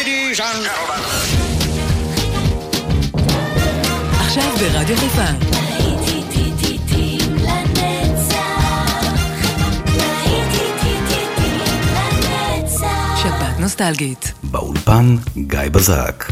Ladies and gentlemen. עכשיו ברדיו חיפה. שבת נוסטלגית. באולפן גיא בזק.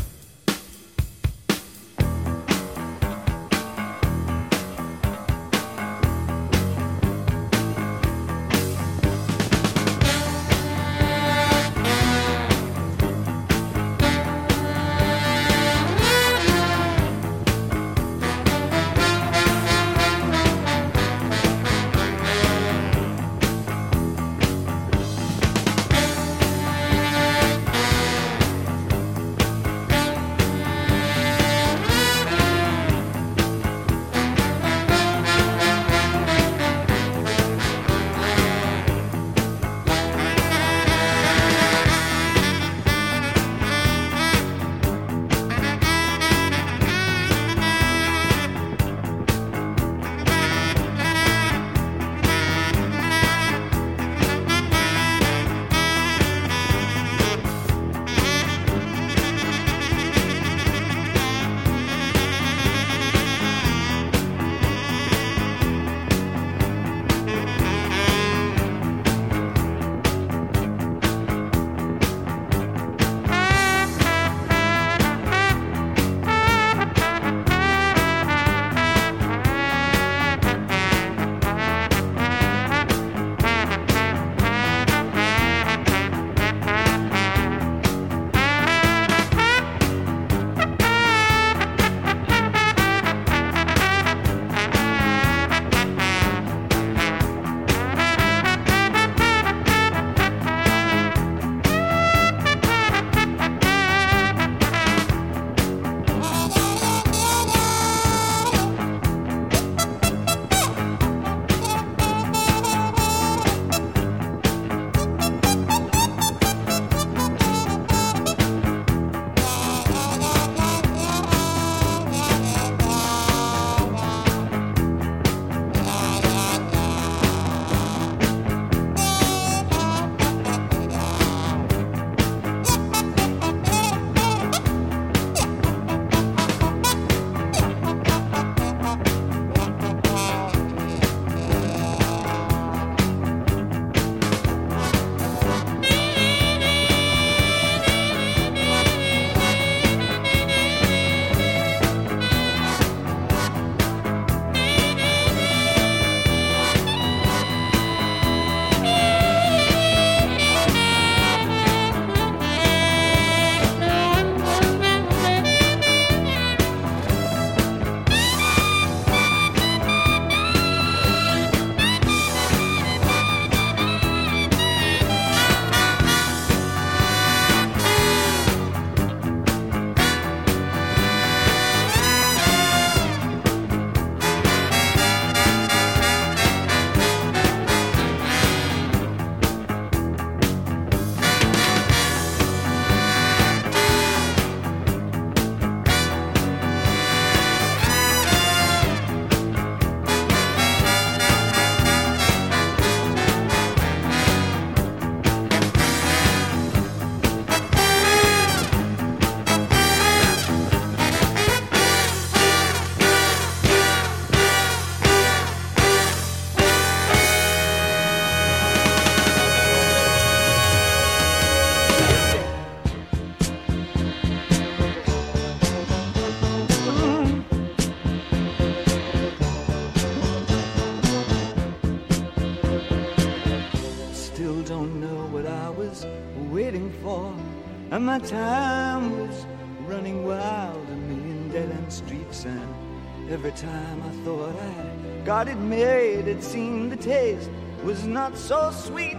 And my time was running wild, a million dead-end streets, and every time I thought I got it made, it seemed the taste was not so sweet.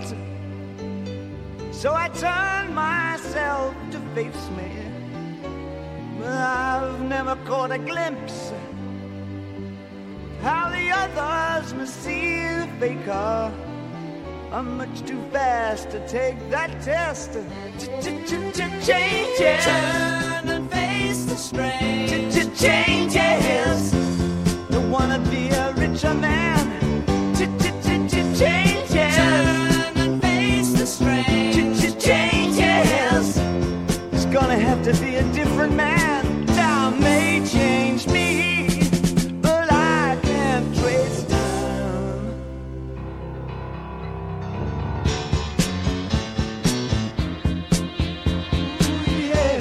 So I turned myself to face me, but I've never caught a glimpse how the others must see the faker. I'm much too fast to take that test. Changes. Turn and face the strain. Changes. Don't wanna be a richer man. Changes. Turn and face the strain. Changes. gonna have to be a different man. Time may change me, but I can't trace time. Yeah.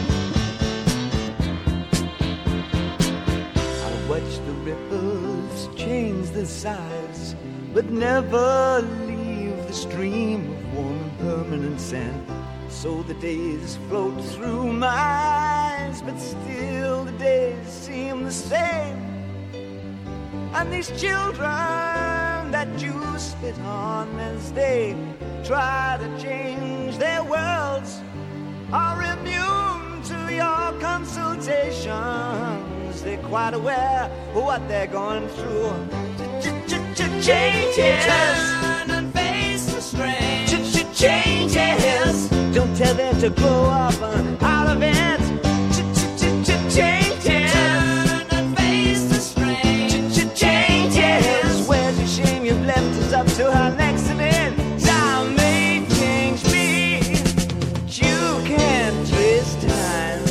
I watch the ripples change the size, but never leave the stream of warm and permanent sand. So the days float through my eyes, but still the days seem the same. And these children that you spit on as they try to change their worlds are immune to your consultations. They're quite aware of what they're going through. Changes. Turn and face the strange. Changes. Don't tell them to grow up out of it. Changes. Turn and face the strange. Changes. Where's your shame? You've left us up to our necks in it. Time may change me, but you can't twist time.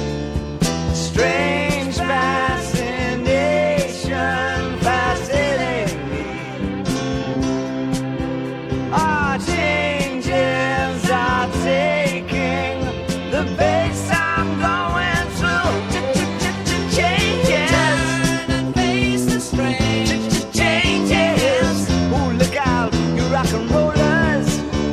Strange fascination fascinating me. Our changes are taking the pace I'm going through. Changes. Turn and face the strange. Changes. Oh, look out, you rock and rollers.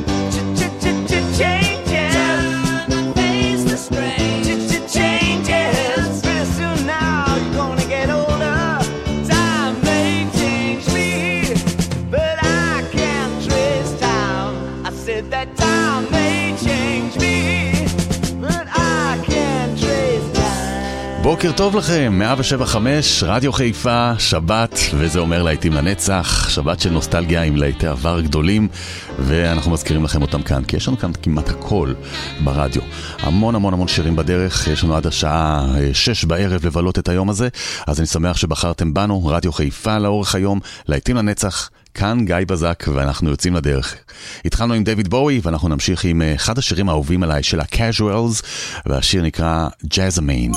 Changes. Turn and face the strange. Changes. Pretty soon now you're gonna get older. Time may change me, but I can't trace time. I said that time may change me, but I can't trace time. בוקר טוב לכם, 107.5 רדיו חיפה, שבת, וזה אומר להיטים לנצח, שבת של נוסטלגיה עם להיטי עבר גדולים, ואנחנו מזכירים לכם אותם כאן, כי יש לנו כאן כמעט הכל ברדיו. המון המון המון שירים בדרך, יש לנו עד השעה 6 בערב לבלות את היום הזה, אז אני שמח שבחרתם בנו, רדיו חיפה לאורך היום, להיטים לנצח, כאן גיא בזק, ואנחנו יוצאים לדרך. התחלנו עם דיוויד בואי, ואנחנו נמשיך עם אחד השירים האהובים עליי של ה-Casuals, והשיר נקרא Jasmine.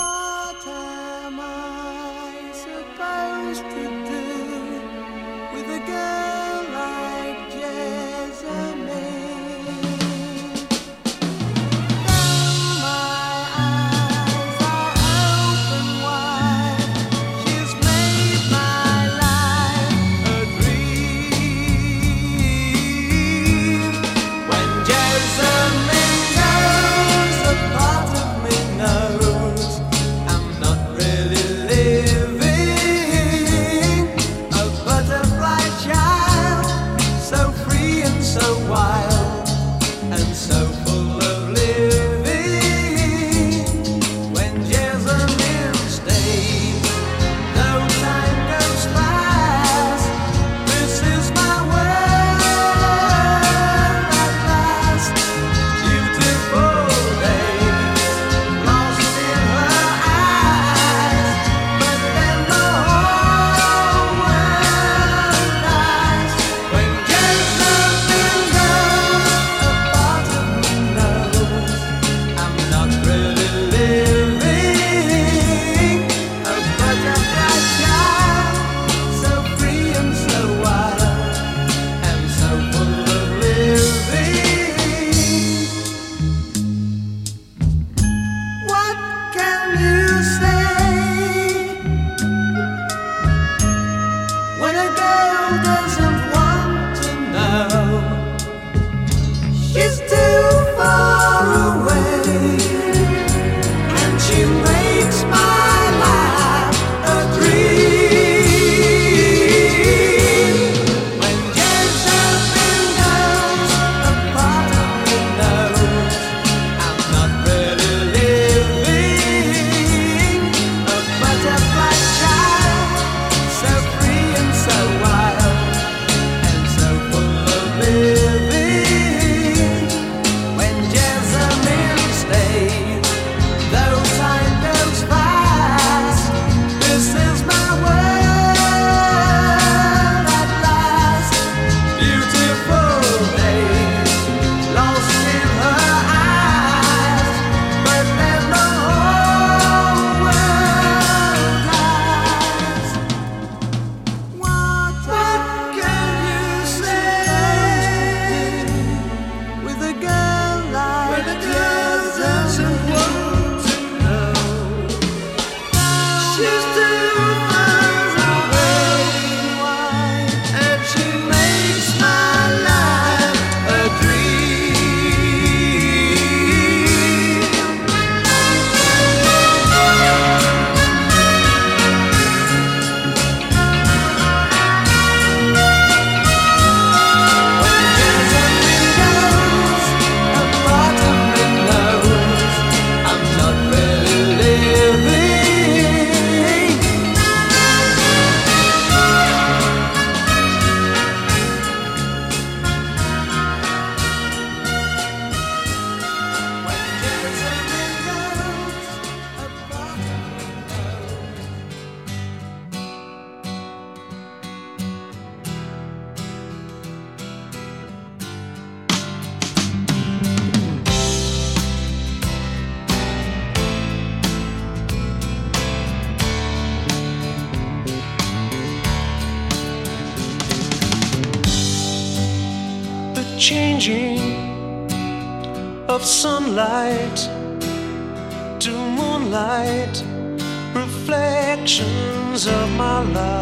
changing of sunlight to moonlight, reflections of my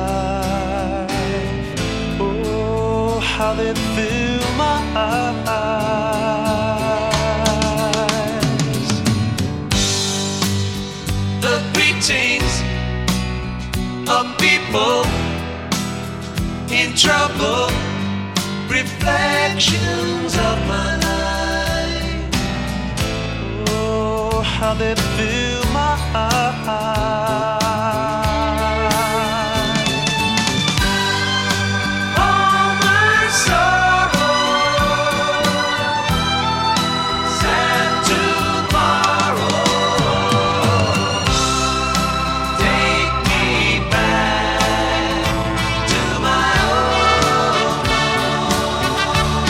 life. Oh, how they fill my eyes. The greetings of people in trouble, reflections of my life. Oh, how they fill my eyes. All my sorrow, sad tomorrow, take me back to my own home.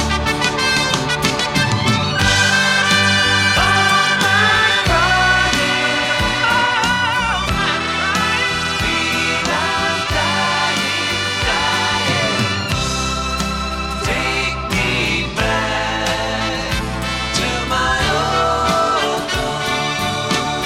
All my crying, feel I'm dying, take me back to my own home.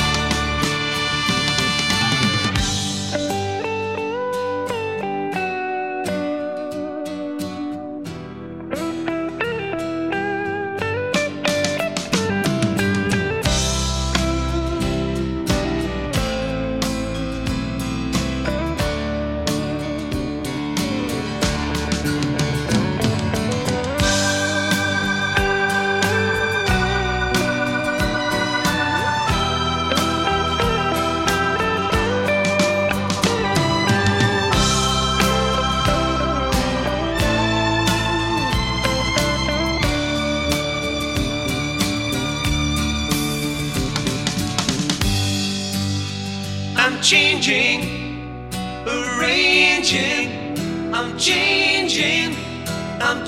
I'm changing, arranging, I'm changing, I'm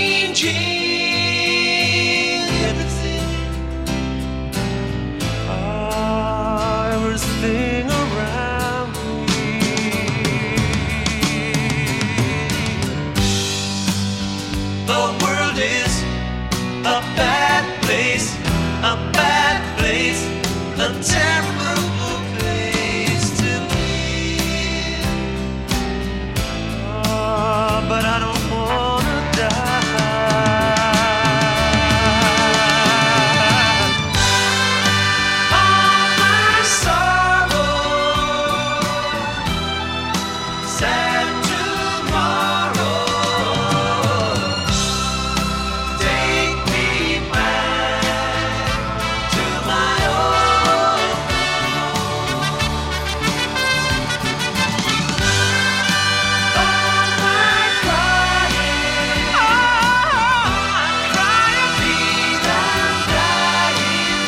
changing everything. Everything around me. The world is a bad place, a bad place, a terrible place to live. But I don't wanna die. All my sorrow, sad tomorrow, take me back to my own home. All my crying, feel I'm dying,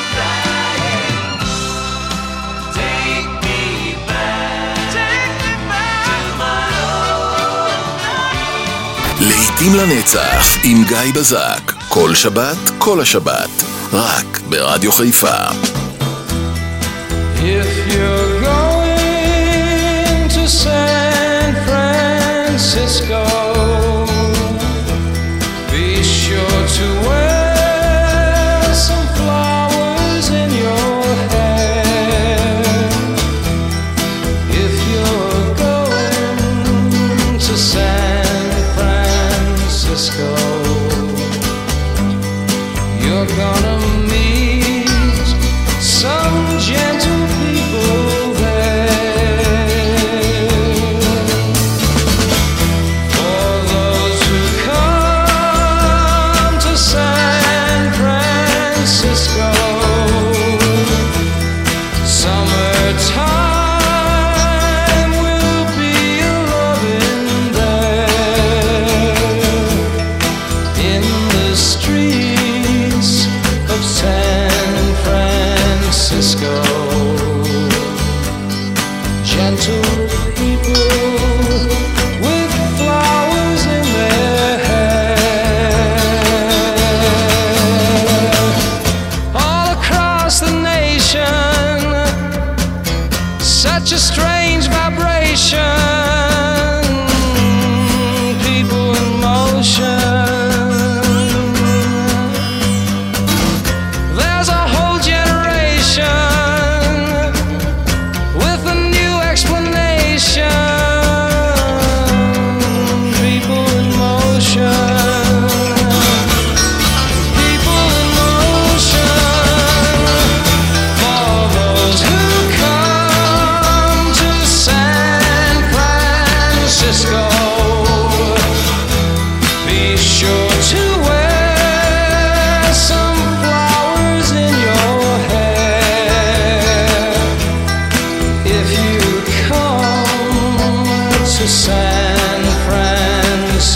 take me back to my own home. לעתים לנצח עם גיא בזק, כל שבת, כל השבת, רק ברדיו חיפה. If you're going to San Francisco, be sure to wear some flowers in your hair. If you're going to San Francisco, you're gonna meet some gentle people there. For those who come to San Francisco, summertime will be a-loving there. In the streets of San Francisco, gentle people with flowers in their hair. All across the nation, such a strange vibration, people in motion.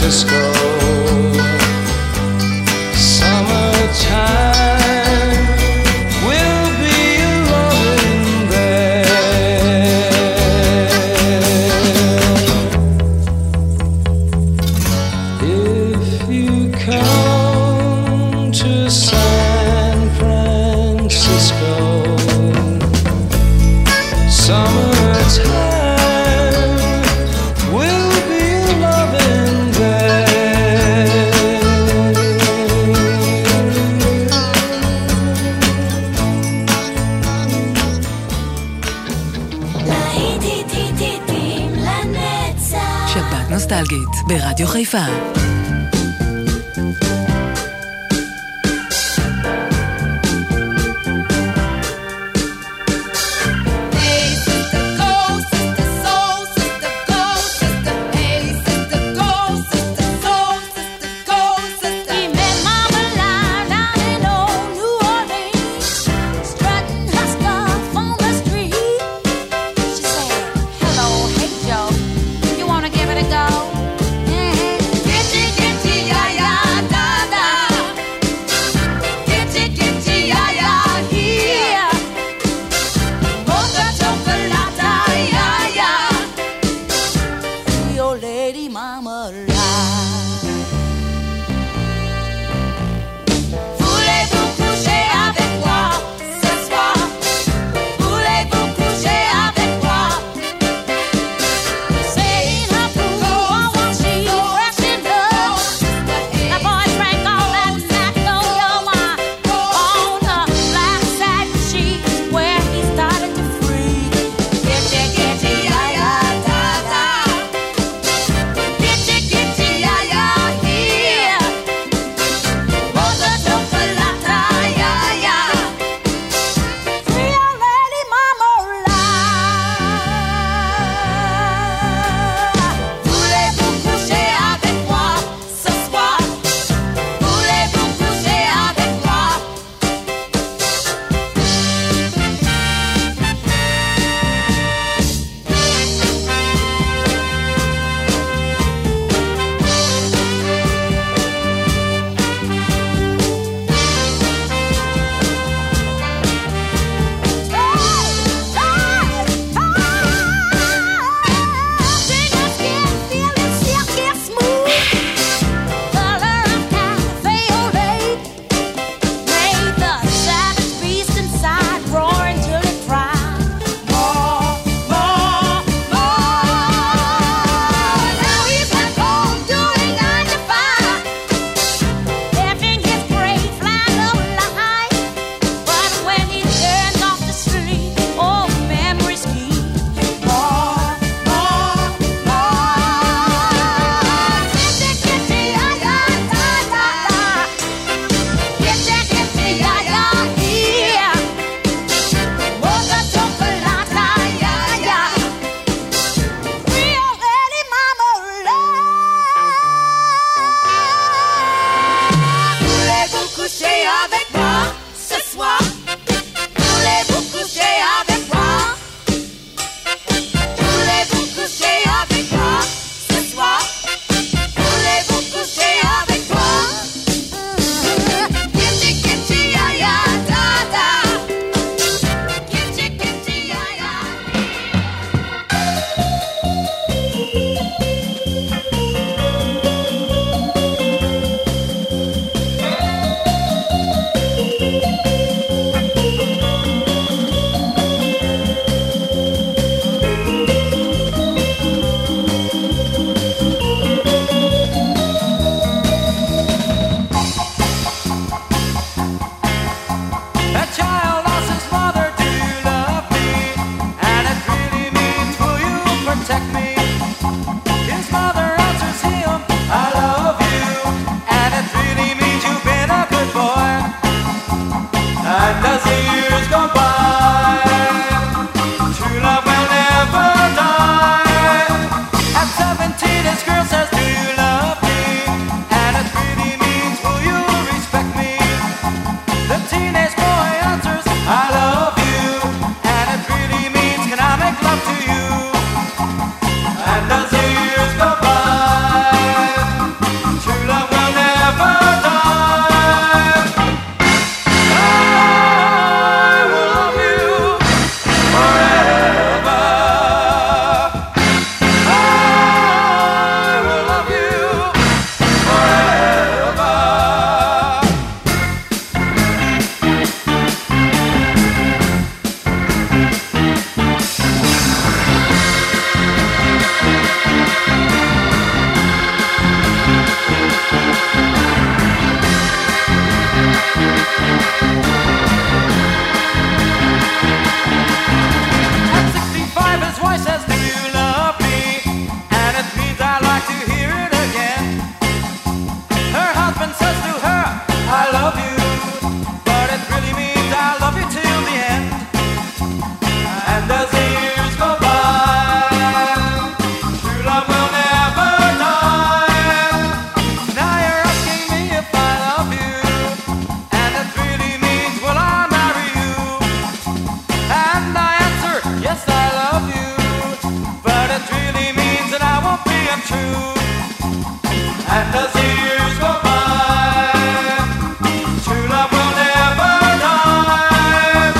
Francisco. Summertime will be loving there. If you come to San Francisco, summertime will be loving there. להיטים לנצח. שבת נוסטלגית ברדיו חיפה. Give it a go. Get as the years go by. True love will never die.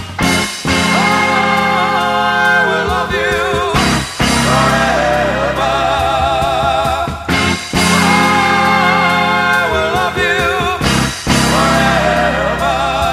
I will love you forever. I will love you forever.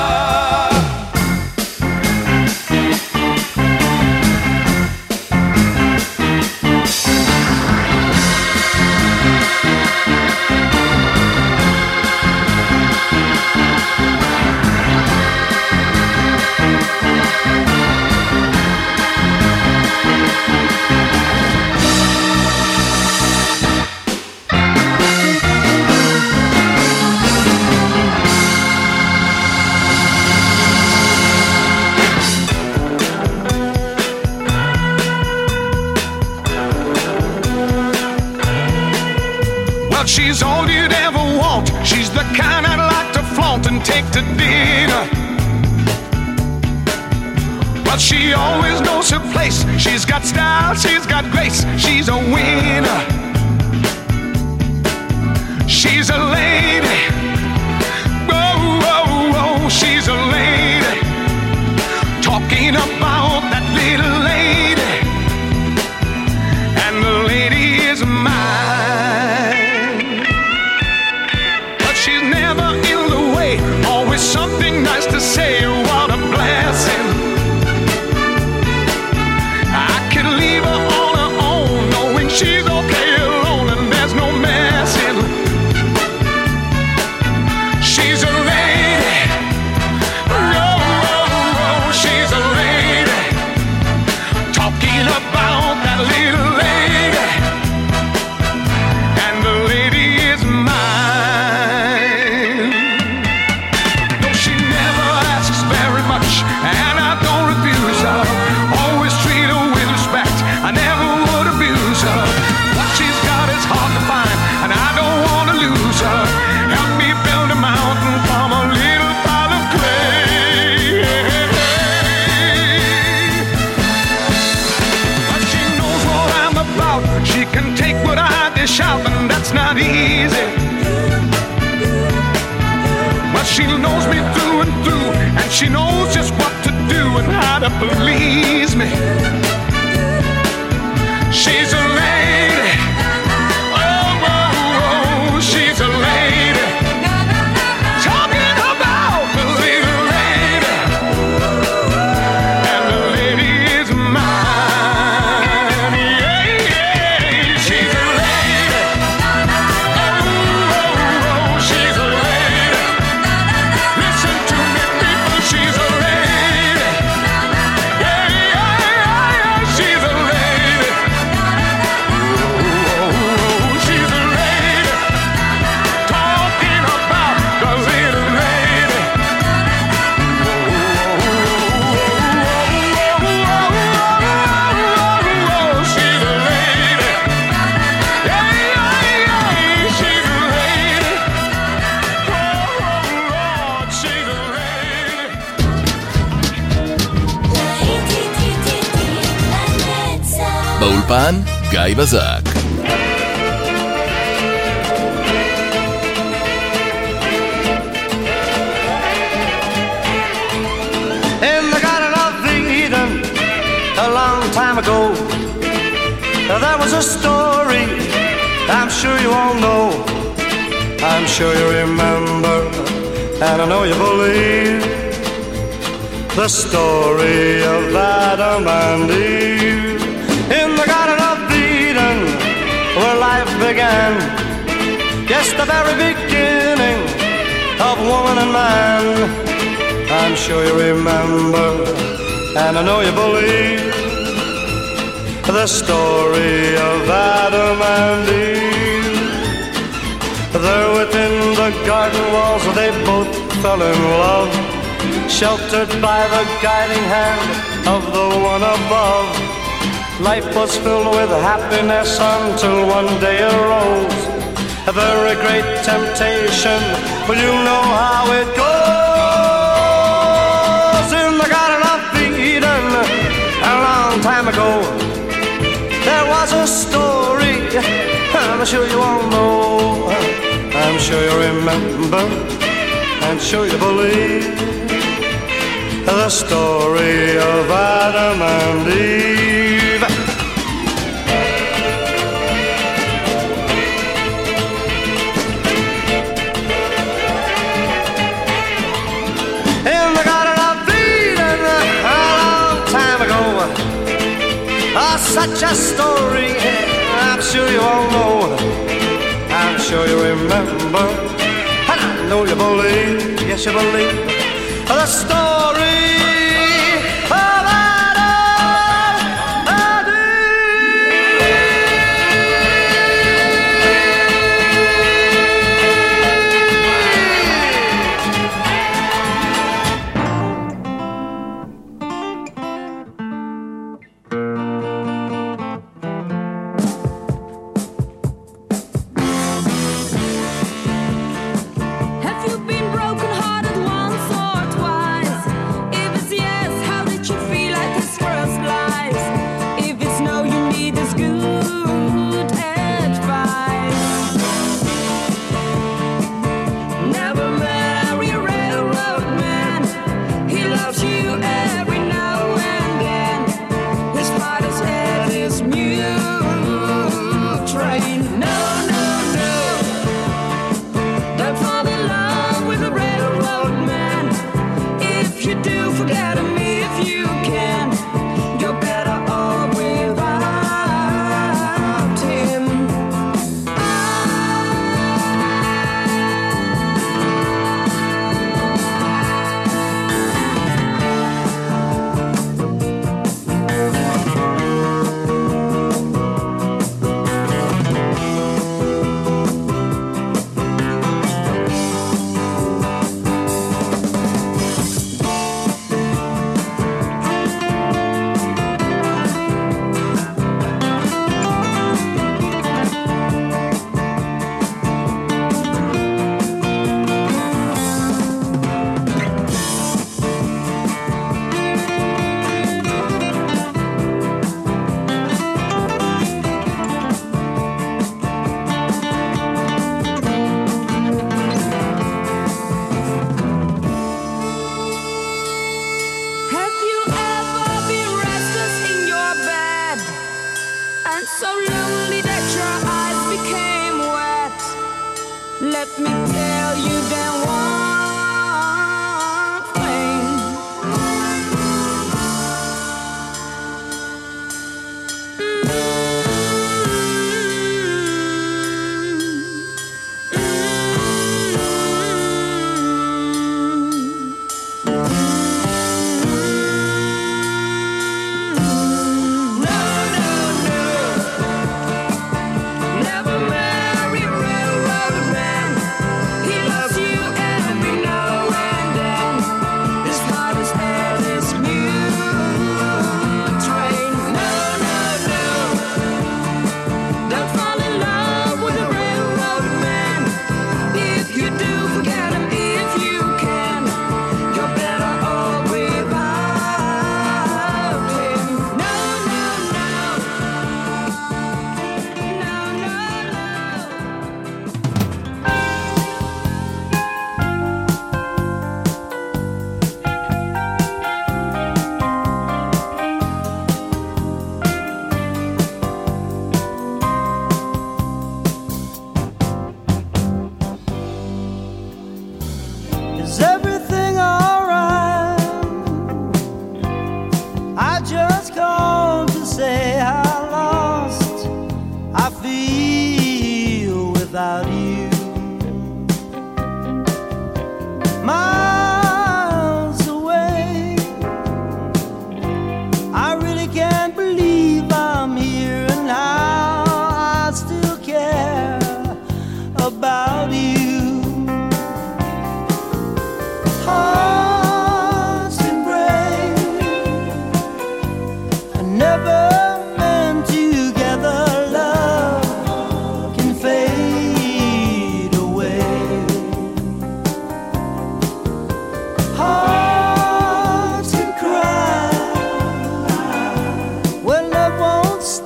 Well, she's all you'd ever want. She's the kind I'd like to flaunt and take to dinner. But she always knows her place. She's got style, she's got grace. She's a winner. She's a lady. Whoa, whoa, whoa, she's a lady. Talking about that little lady. And the lady is mine. She's never in the way, always something nice to say. What a blessing. I could leave her on her own, knowing she's okay alone and there's no messing. She's a lady. Oh, oh, oh, she's a lady. Talking about that little lady. And the lady is mine. No, she never asks very much, and I don't refuse her. Always treat her with respect. I never would abuse her. What she's got is hard to find, and I don't want to lose her. Help me build a mountain from a little pile of clay. But she knows what I'm about. She can take what I dish out, and that's not easy. But she knows me through and through, and she knows just what to do and how to please me. She's a lady. Oh, oh, oh, she's a lady. Talking about the little lady. And the lady is mine. Yeah, yeah, she's a lady. Oh, oh, oh, she's a lady. Listen to me, people, she's a lady. Yeah, yeah, yeah, she's a lady. Oh, oh, she's a lady. Talking about the little lady. Oh, she's a lady. Yeah, yeah, yeah, she's a lady. Oh, Lord, she's a lady. באולפן גיא בזק. In the Garden of Eden, a long time ago, there was a story I'm sure you all know. I'm sure you remember, and I know you believe the story of Adam and Eve. In the Garden of Eden, where life began, yes, the very beginning of woman and man. I'm sure you remember, and I know you believe the story of Adam and Eve. There within the garden walls they both fell in love, sheltered by the guiding hand of the one above. Life was filled with happiness until one day arose a very great temptation. Well, you know how it goes. In the Garden of Eden, a long time ago, there was a story I'm sure you all know. you remember, I'm sure you believe the story of Adam and Eve. In the Garden of Eden, a long time ago, such a story I'm sure you all know. I'm sure you remember, and I know you believe, yes you believe, the story of Adam and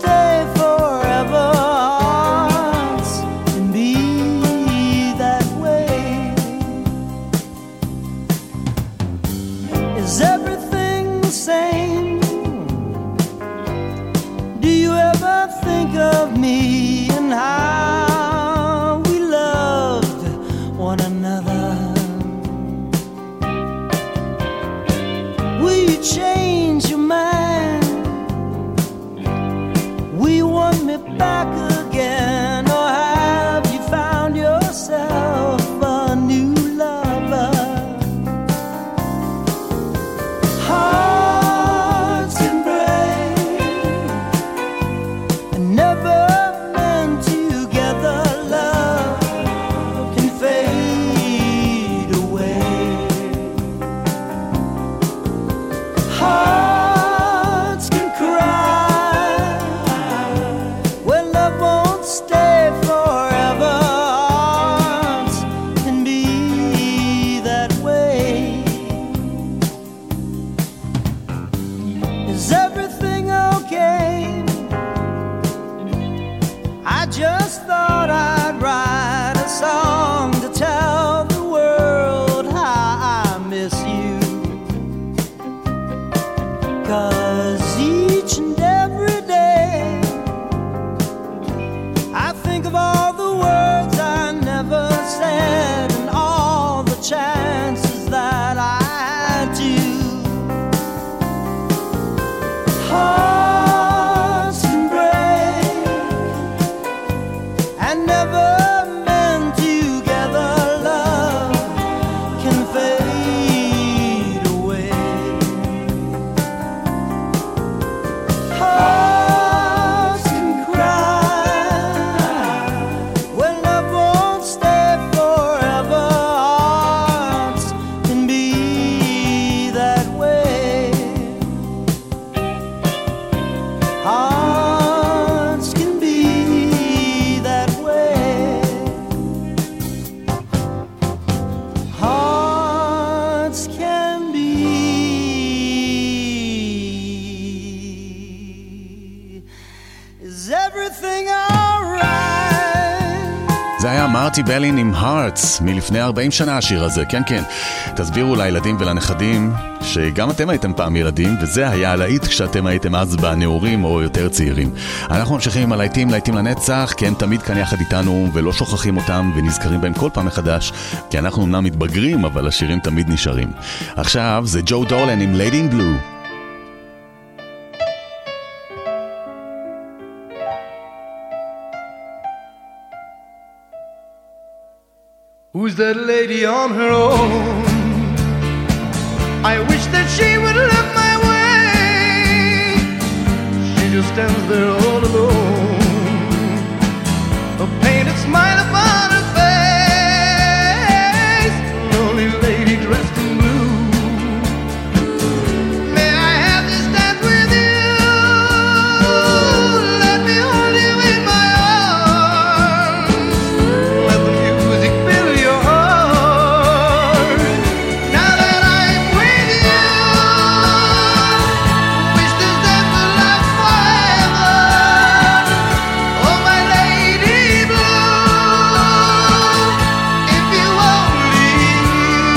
that way. think of me and how we loved one another, will you change your mind? Will you want me back again, or have you found yourself a new lover? Hearts can break and never been together. Love can fade away. Hearts can cry when love won't stay forever. Hearts can be that way. Is everything okay? I just thought I'd write a song to tell the world how I miss you. 'Cause each and every day I think of all the words I never said and all the chances that I had to. Hearts can break and never been together. Love can fade away. Hearts can cry when love won't stay forever. Hearts can be that way. Hearts can be that way. Hearts can be. Is everything alright? זה היה מרטי בלין עם Hearts מלפני 40 שנה השיר הזה, כן כן. תסבירו לילדים ולנכדים שגם אתם הייתם פעם ילדים, וזה היה הלהיט כשאתם הייתם אז בנעורים או יותר צעירים. אנחנו ממשיכים עם הלהיטים לנצח, כי הם תמיד כאן יחד איתנו ולא שוכחים אותם ונזכרים בהם כל פעם מחדש, כי אנחנו אמנם מתבגרים אבל השירים תמיד נשארים. עכשיו זה ג'ו דולן עם Lady in Blue. Who's that lady on her own? I wish that she would look my way. She just stands there all alone, a painted smile upon her face, lonely lady dressed in blue. May I have this dance with you? Let me hold you in my arms. Let the music fill your heart. Now that I'm with you, wish this dance would last forever. Oh, my lady blue, if you only knew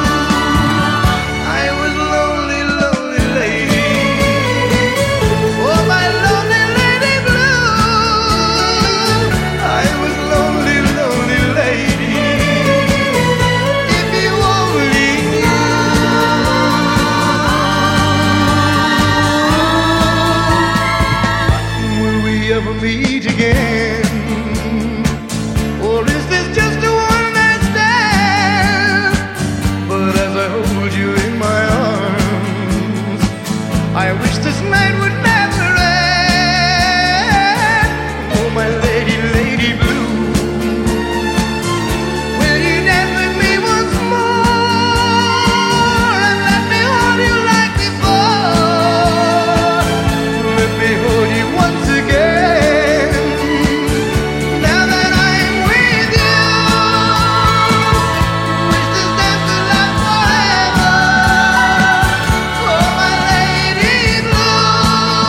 I was lonely, lonely lady. Oh, my lonely lady blue, I was lonely, lonely lady. If you only knew. Will we ever meet again? Or is this just a one-night stand? But as I hold you in my arms, I wish this night would never end. Oh, my lady, lady blue, will you dance with me once more and let me hold you like before? Let me hold you once again. Now that I'm with you, wish this dance would last forever. Oh, my lady blue.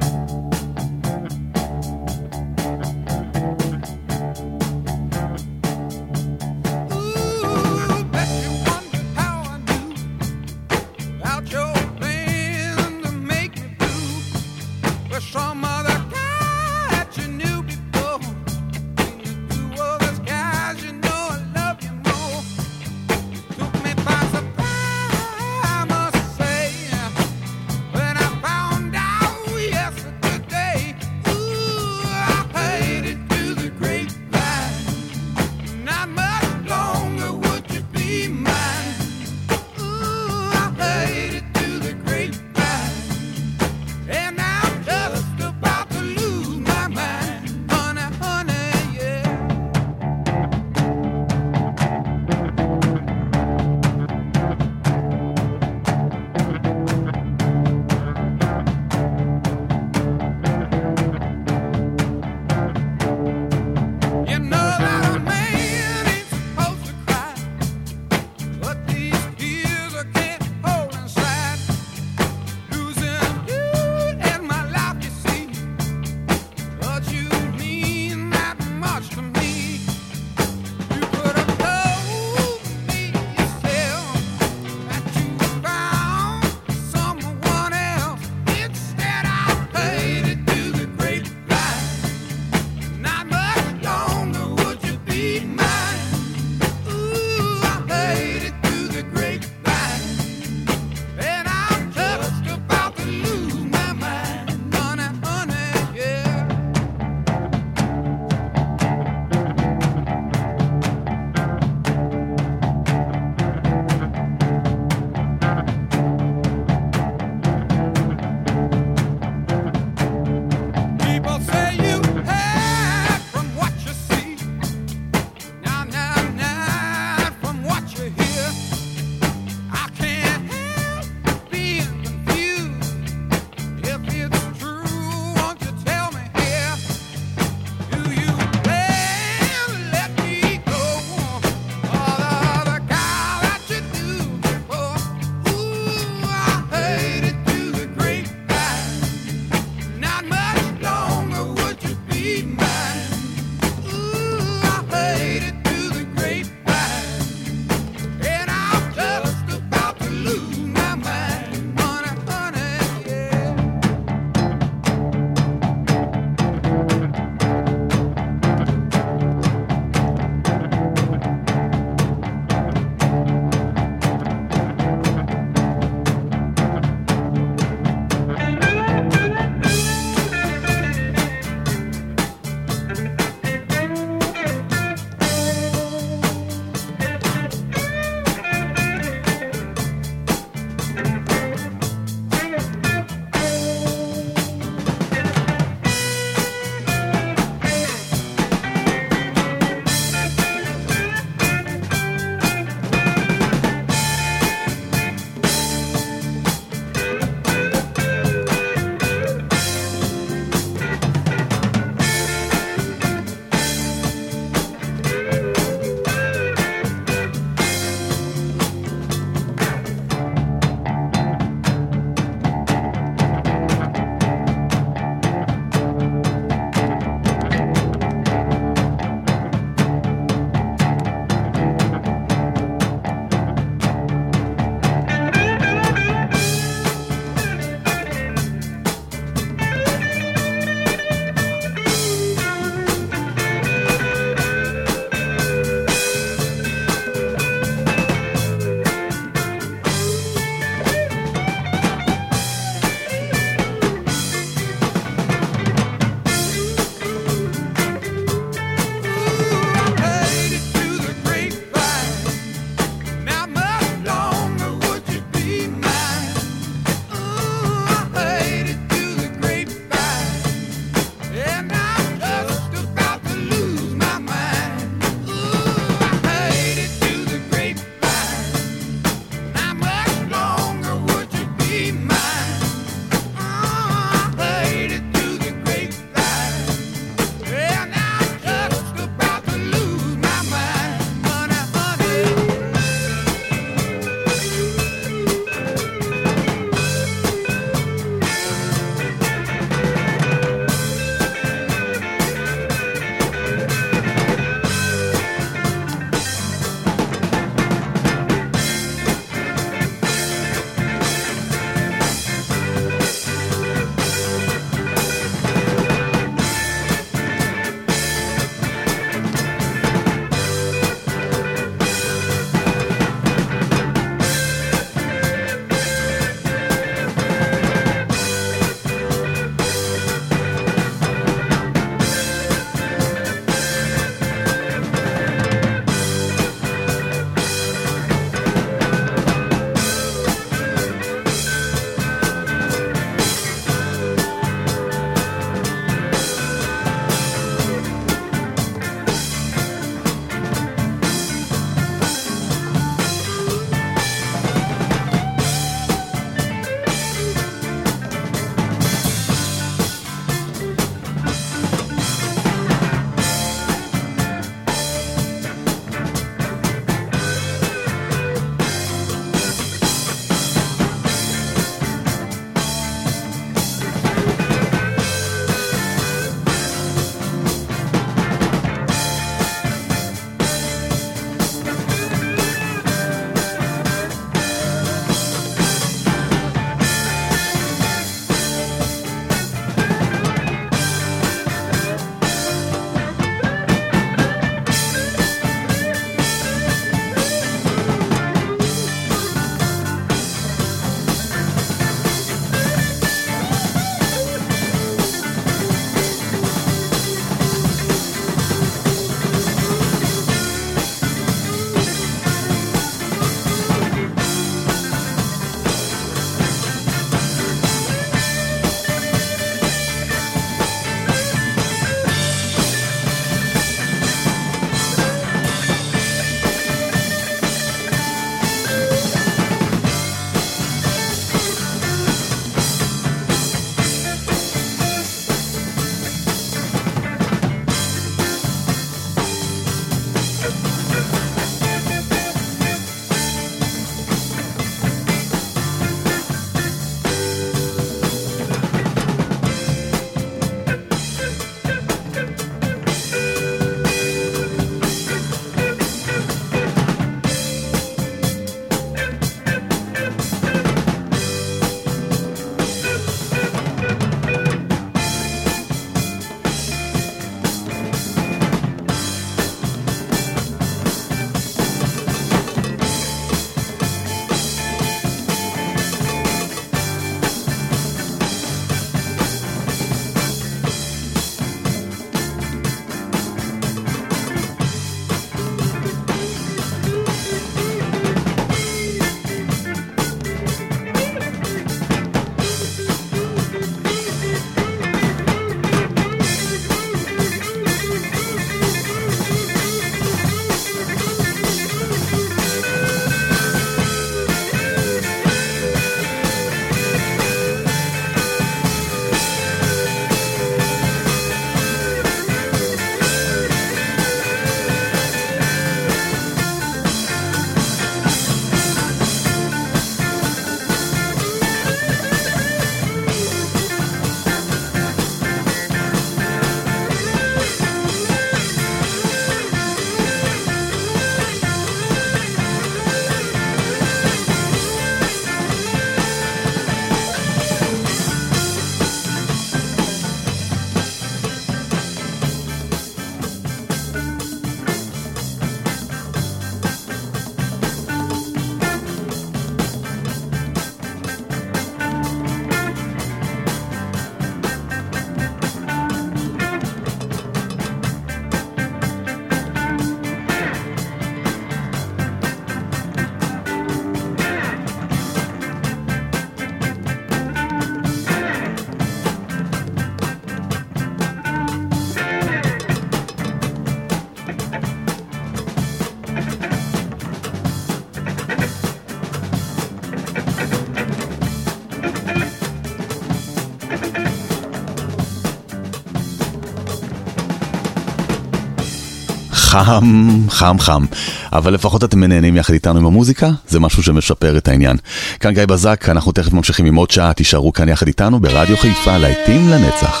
חם, חם, חם. אבל לפחות אתם נהנים יחד איתנו עם המוזיקה, זה משהו שמשפר את העניין. כאן גיא בזק, אנחנו תכף ממשיכים עם עוד שעה, תישארו כאן יחד איתנו ברדיו חיפה, להיטים לנצח.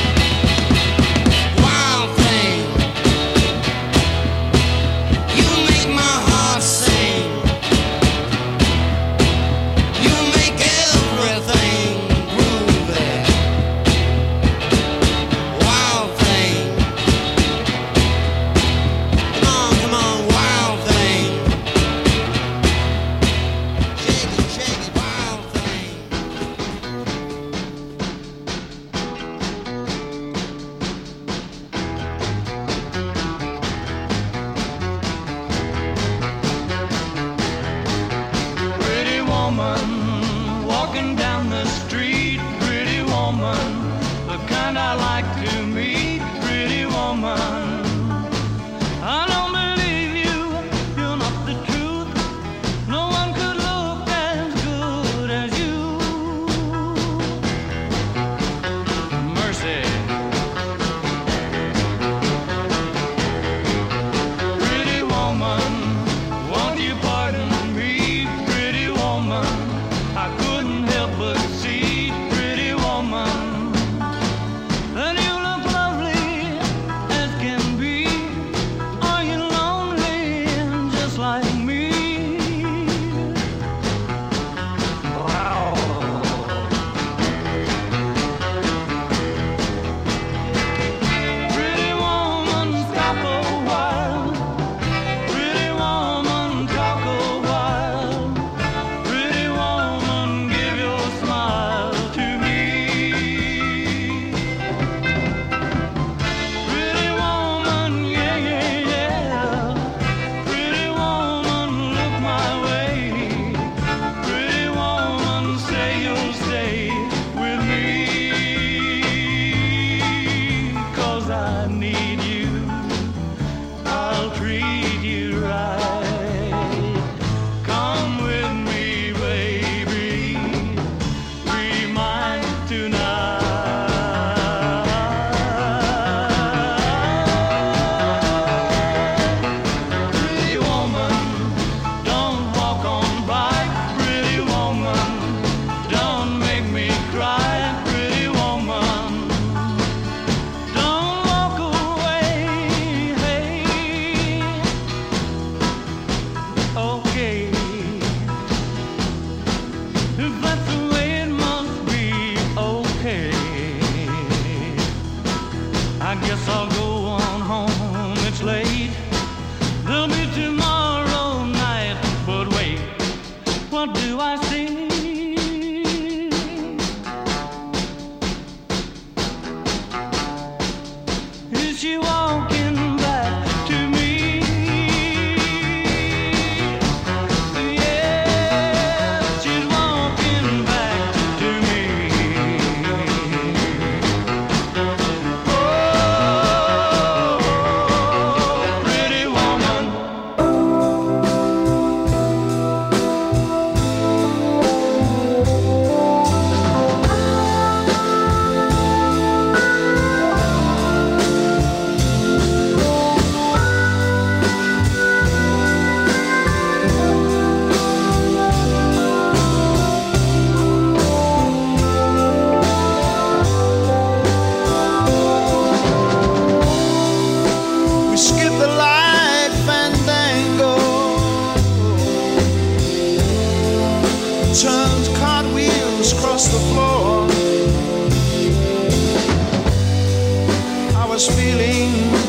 You make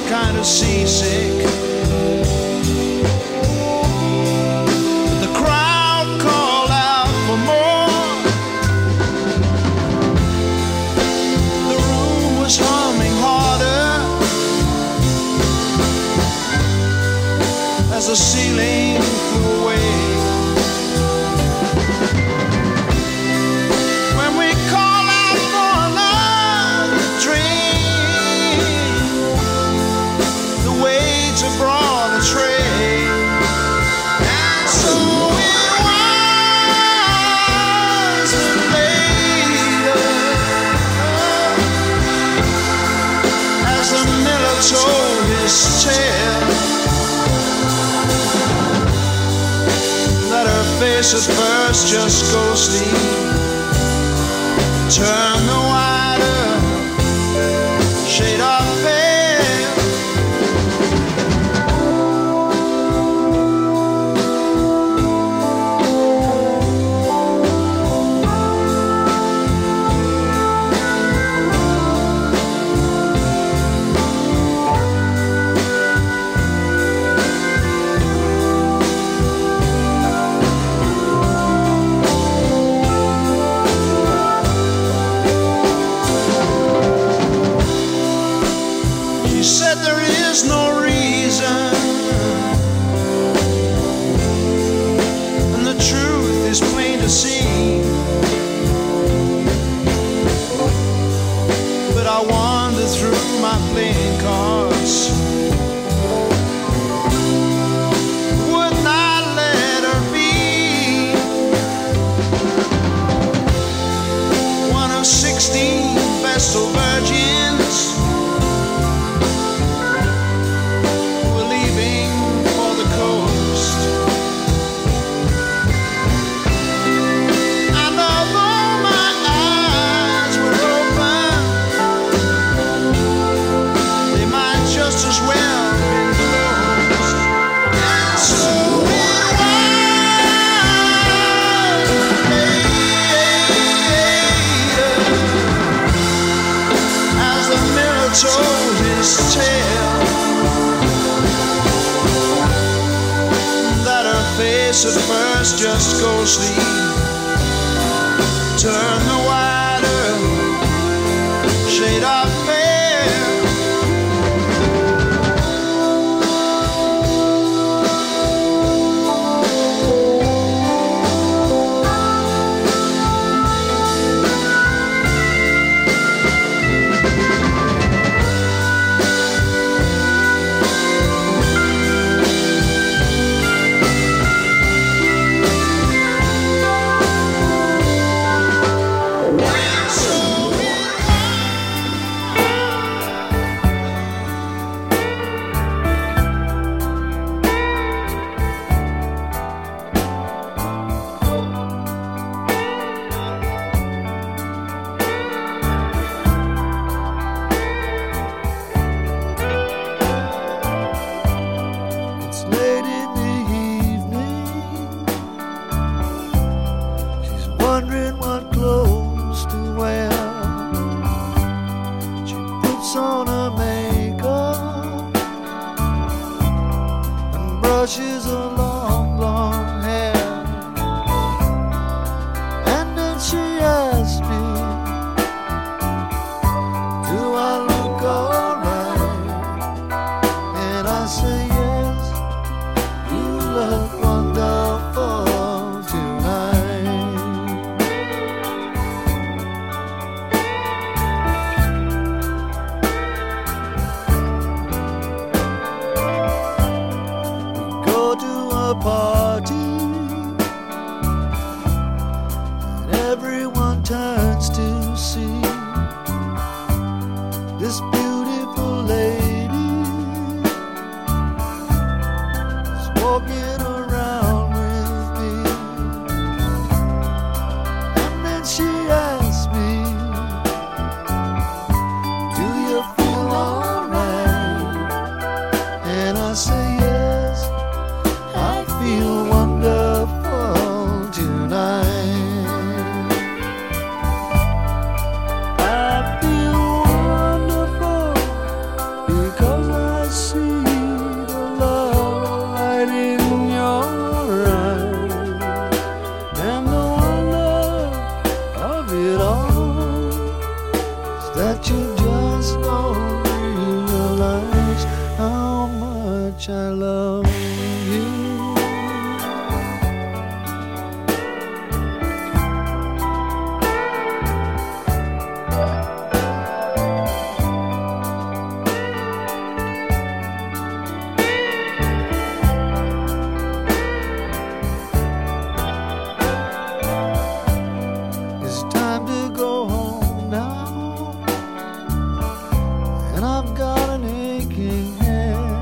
kind of seasick. The crowd called out for more. The room was humming harder as the ceiling flew away. When we call out for another drink, the waiter brought a tray, and so it was later, as the miller told his tale, that her face at first just ghostly turned the wider shade of pale. She said there is no reason, and the truth is plain to see, but I wander through my playing cards, would not let her be one of 16 Vestal virgins were leaving for the coast. And although my eyes were open, they might just as well be closed. And so it was later, as the miller told his tale, that her face at first just ghostly turned the wider shade of pale. It's late in the evening. She's wondering what clothes to wear. She puts on her makeup and brushes her long blonde hair. And then she asks me, do I look alright? And I say yes, you look wonderful tonight. We go to a party, and everyone turns to see this beautiful lady is walking around with me. And then she asks me, do you feel alright? And I say yes, I feel much I love you. It's time to go home now, and I've got an aching head,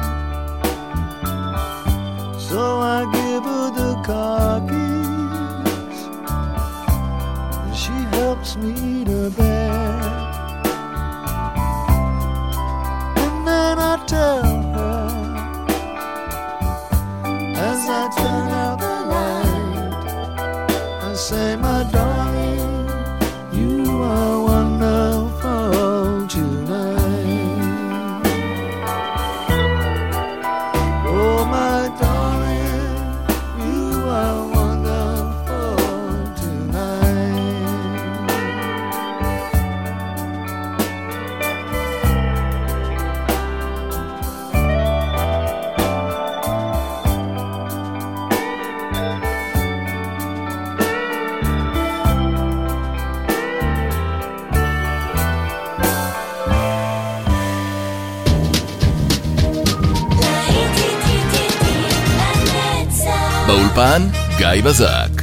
so I give her the car keys, and she helps me to bed, and then I tell her, as I turn out the light, I say, my darling, you are wonderful tonight. Oh, my darling, you are wonderful tonight. באולפן גיא בזק.